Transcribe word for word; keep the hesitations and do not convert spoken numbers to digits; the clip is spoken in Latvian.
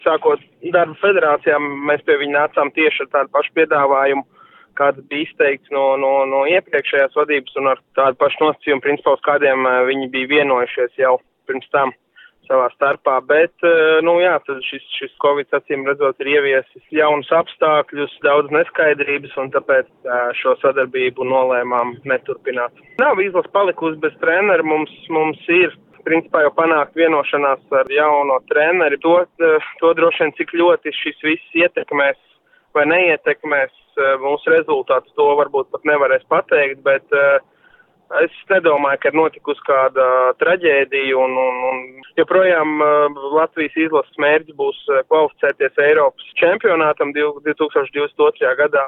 Sākot darbu federācijā, mēs pie viņa nācām tieši ar tādu pašu piedāvājumu, kāds bija izteikts no, no, no iepriekšējās vadības un ar tādu pašu nosacījumu principā, uz kādiem viņi bija vienojušies jau pirms tam savā starpā. Bet, nu jā, tad šis, šis Covid acīm redzot ir ieviesis jaunus apstākļus, daudz neskaidrības un tāpēc šo sadarbību nolēmām neturpināt. Nav izlases palikusi bez trenera, mums, mums ir principā jau panākt vienošanās ar jauno treneri. To, to droši vien, cik ļoti šis viss ietekmēs vai neietekmēs mūsu rezultātus, to varbūt pat nevarēs pateikt, bet uh, es nedomāju, ka ir notikusi kāda traģēdija un, un, un joprojām uh, Latvijas izlases mērķis būs kvalificēties Eiropas čempionātam divtūkstoš divdesmit otrajā gadā.